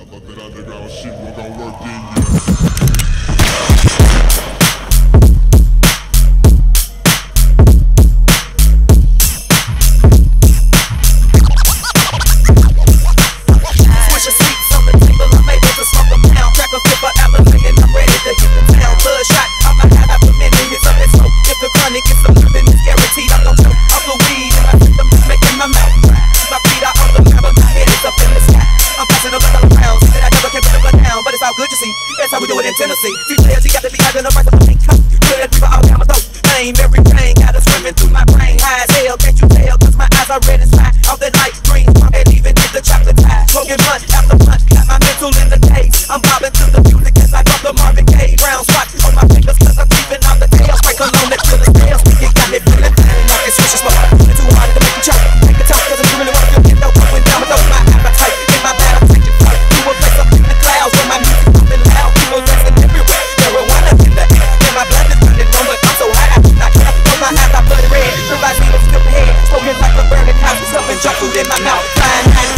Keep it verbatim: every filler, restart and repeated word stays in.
thought that underground shit was gonna work in you. That's how we do it in Tennessee. Few players, you got to be having a right to pink cup. Good people all down my throat. Name every pain, got it swimming through my brain. High as hell, can't you tell? Cause my eyes are red as fire. All that light green, and even in the chocolate tie. Smoking blunt after blunt, got my mental in the daze. I'm bobbing to the music as I drop the Marvin Gaye. Brown spot on my fingers cause I'm keeping all the tails. Break alone that feel the scales. You got me feeling down like it's switch smoke. It's too hard to make you choke. Take the top cause you really wanna feel it. No going down with my appetite. In my bad, I'm taking flight. To a place up in the clouds where my music pumping loud. People dancing everywhere. Marijuana in the air. And my blood is running on, but I'm so high. I can't hold my eyes, I blood red. Everybody was still head. Smoking like a burning house. Stuffing junk food in my mouth. Flying high.